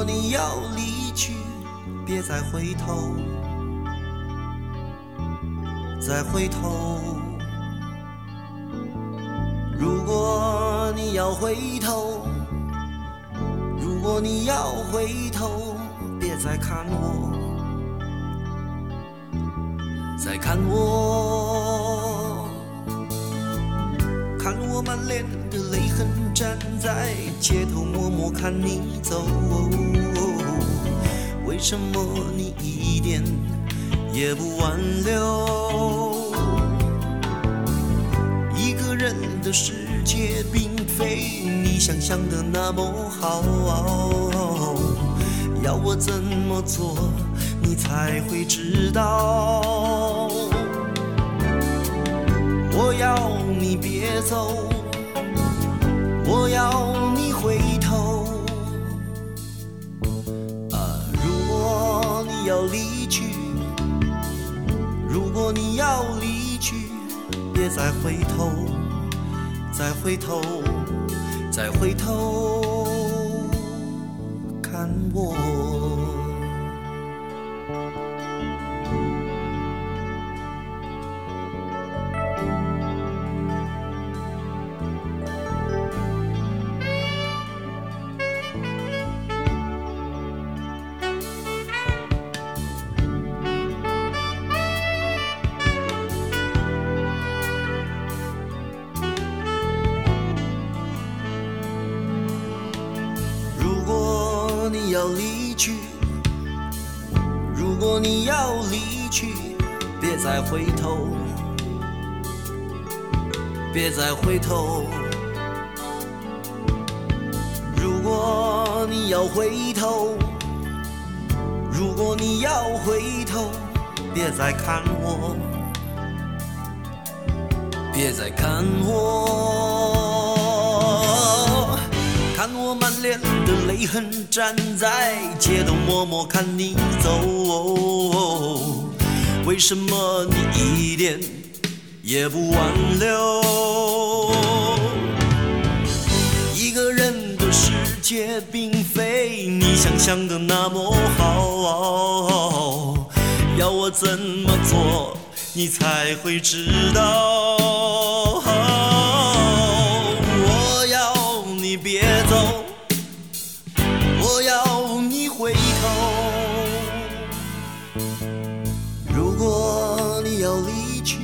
果你要离去，别再回头，再回头。如果你要回头，如果你要回头，别再看我，再看我，看我满脸的泪痕，站在街头默默看你走。为什么你一点也不挽留？一个人的世界并非你想象的那么好，要我怎么做你才会知道？我要你别走，我要你回头。如果你要离去，如果你要离去，别再回头，再回头，再回头看我。要离去，如果你要离去，别再回头，别再回头。如果你要回头，如果你要回头，别再看我，别再看我，看我满脸的泪痕，站在街头默默看你走。为什么你一点也不挽留？一个人的世界并非你想象的那么好，要我怎么做你才会知道？我要你别走，我要你回头。如果你要离去，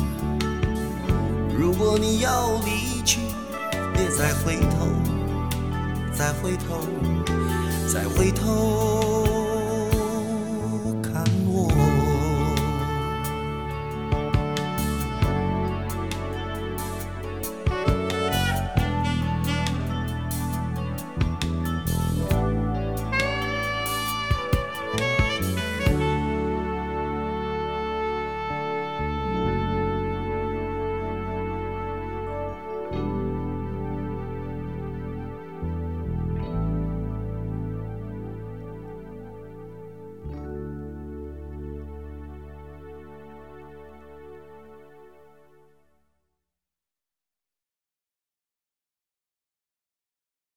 如果你要离去，别再回头，再回头，再回头。